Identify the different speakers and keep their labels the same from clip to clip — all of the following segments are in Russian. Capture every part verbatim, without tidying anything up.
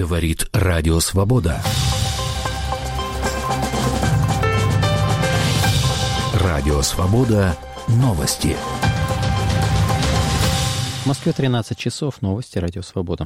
Speaker 1: Говорит Радио Свобода. Радио Свобода. Новости.
Speaker 2: В Москве тринадцать часов. Новости. Радио Свобода.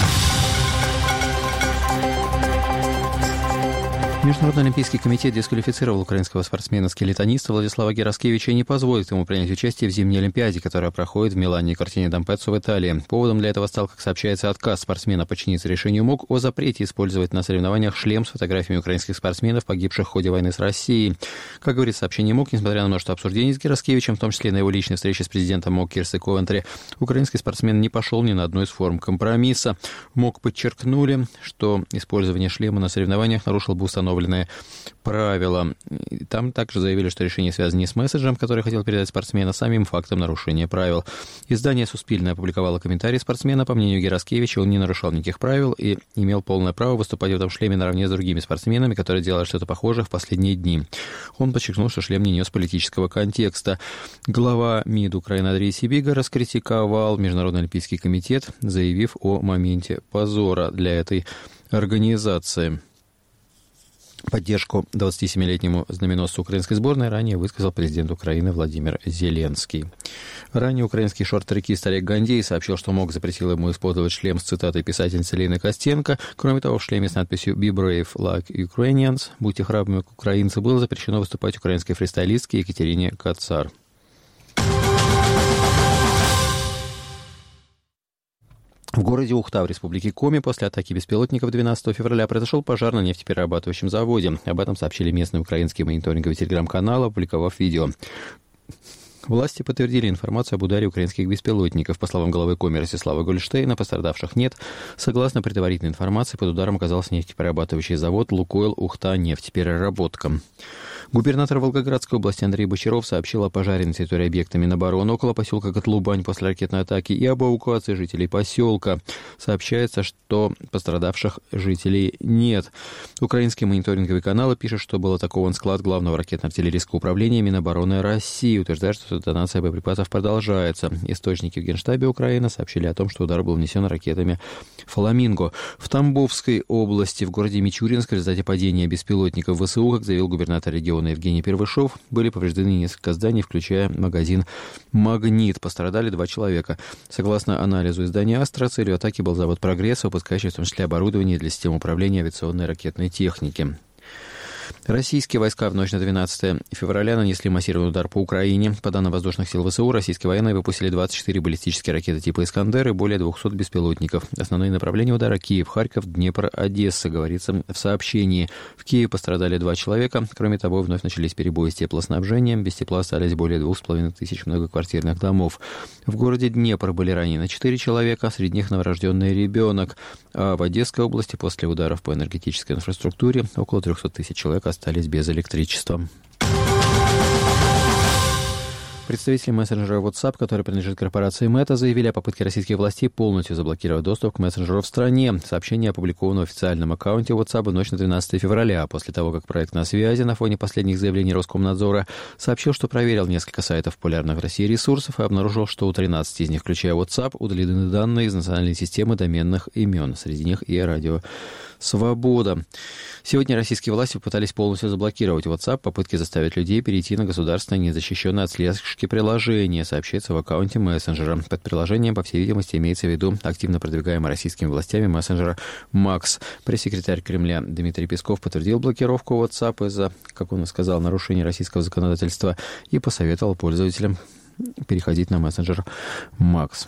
Speaker 2: Международный олимпийский комитет дисквалифицировал украинского спортсмена-скелетониста Владислава Гераскевича и не позволит ему принять участие в зимней Олимпиаде, которая проходит в Милане и Кортине d'Ampezzo в Италии. Поводом для этого стал, как сообщается, отказ спортсмена подчиниться решению МОК о запрете использовать на соревнованиях шлем с фотографиями украинских спортсменов, погибших в ходе войны с Россией. Как говорит сообщение МОК, несмотря на множество обсуждений с Гераскевичем, в том числе на его личной встрече с президентом МОК Кирстой Ковентри, украинский спортсмен не пошел ни на одну из форм компромисса. МОК подчеркнули, что использование шлема на соревнованиях нарушил бы установленные правила. Там также заявили, что решение связано не с месседжем, который хотел передать спортсмен, а самим фактом нарушения правил. Издание «Суспильное» опубликовало комментарий спортсмена. По мнению Гераскевича, он не нарушал никаких правил и имел полное право выступать в этом шлеме наравне с другими спортсменами, которые делали что-то похожее в последние дни. Он подчеркнул, что шлем не нес политического контекста. Глава МИД Украины Андрей Сибига раскритиковал Международный олимпийский комитет, заявив о моменте позора для этой организации. Поддержку двадцатисемилетнему знаменосцу украинской сборной ранее высказал президент Украины Владимир Зеленский. Ранее украинский шорт-трекист Олег Гандей сообщил, что МОК запретил ему использовать шлем с цитатой писательницы Лены Костенко. Кроме того, в шлеме с надписью «Be brave like Ukrainians» «Будьте храбрыми, как украинцы» было запрещено выступать украинской фристайлистке Екатерине Кацар. В городе Ухта в республике Коми после атаки беспилотников двенадцатого февраля произошел пожар на нефтеперерабатывающем заводе. Об этом сообщили местные украинские мониторинговые телеграм-каналы, опубликовав видео. Власти подтвердили информацию об ударе украинских беспилотников. По словам главы Коми Ростислава Гольштейна, пострадавших нет. Согласно предварительной информации, под ударом оказался нефтеперерабатывающий завод «Лукойл Ухта нефтепереработка». Губернатор Волгоградской области Андрей Бочаров сообщил о пожаре на территории объекта Минобороны около поселка Котлубань после ракетной атаки и об эвакуации жителей поселка. Сообщается, что пострадавших жителей нет. Украинские мониторинговые каналы пишут, что был атакован склад главного ракетно-артиллерийского управления Минобороны России. Утверждают, что детонация боеприпасов продолжается. Источники в Генштабе Украины сообщили о том, что удар был нанесен ракетами «Фламинго». В Тамбовской области, в городе Мичуринск, в результате падения беспилотников ВСУ, как заявил губернатор региона Евгений Первышов, были повреждены несколько зданий, включая магазин «Магнит». Пострадали два человека. Согласно анализу издания «Астра», целью атаки был завод «Прогресс», выпускающий в том числе оборудование для систем управления авиационной и ракетной техники. Российские войска в ночь на двенадцатое февраля нанесли массированный удар по Украине. По данным воздушных сил ВСУ, российские военные выпустили двадцать четыре баллистические ракеты типа «Искандер» и более двухсот беспилотников. Основные направления удара — Киев, Харьков, Днепр, Одесса, говорится в сообщении. В Киеве пострадали два человека. Кроме того, вновь начались перебои с теплоснабжением. Без тепла остались более двух с половиной тысяч многоквартирных домов. В городе Днепр были ранены четыре человека, среди них новорожденный ребенок. А в Одесской области после ударов по энергетической инфраструктуре около трехсот тысяч человек остались без электричества. Представители мессенджера WhatsApp, который принадлежит корпорации Meta, заявили о попытке российских властей полностью заблокировать доступ к мессенджеру в стране. Сообщение опубликовано в официальном аккаунте WhatsApp в ночь на двенадцатое февраля. После того, как проект «На связи» на фоне последних заявлений Роскомнадзора сообщил, что проверил несколько сайтов популярных в России ресурсов и обнаружил, что у тринадцати из них, включая WhatsApp, удалены данные из национальной системы доменных имен. Среди них и радио «Свобода». Сегодня российские власти попытались полностью заблокировать WhatsApp, попытки заставить людей перейти на государственное незащищенное от слежки приложение, сообщается в аккаунте мессенджера. Под приложением, по всей видимости, имеется в виду активно продвигаемый российскими властями мессенджера Макс. Пресс-секретарь Кремля Дмитрий Песков подтвердил блокировку WhatsApp из-за, как он и сказал, нарушения российского законодательства и посоветовал пользователям переходить на мессенджер Макс.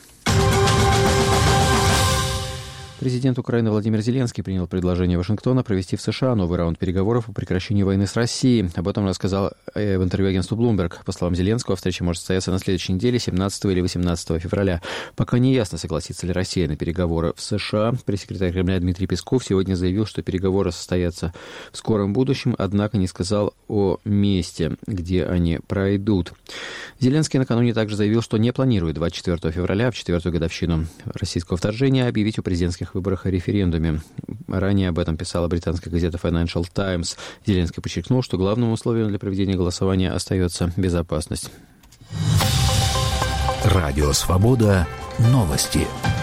Speaker 2: Президент Украины Владимир Зеленский принял предложение Вашингтона провести в США новый раунд переговоров о прекращении войны с Россией. Об этом рассказал в интервью агентству Bloomberg. По словам Зеленского, встреча может состояться на следующей неделе, семнадцатого или восемнадцатого февраля. Пока не ясно, согласится ли Россия на переговоры в США. Пресс-секретарь Кремля Дмитрий Песков сегодня заявил, что переговоры состоятся в скором будущем, однако не сказал о месте, где они пройдут. Зеленский накануне также заявил, что не планирует двадцать четвёртого февраля, в четвертую годовщину российского вторжения, объявить о президентских выборах и референдуме. Ранее об этом писала британская газета Financial Times. Зеленский подчеркнул, что главным условием для проведения голосования остается безопасность.
Speaker 1: Радио «Свобода». Новости.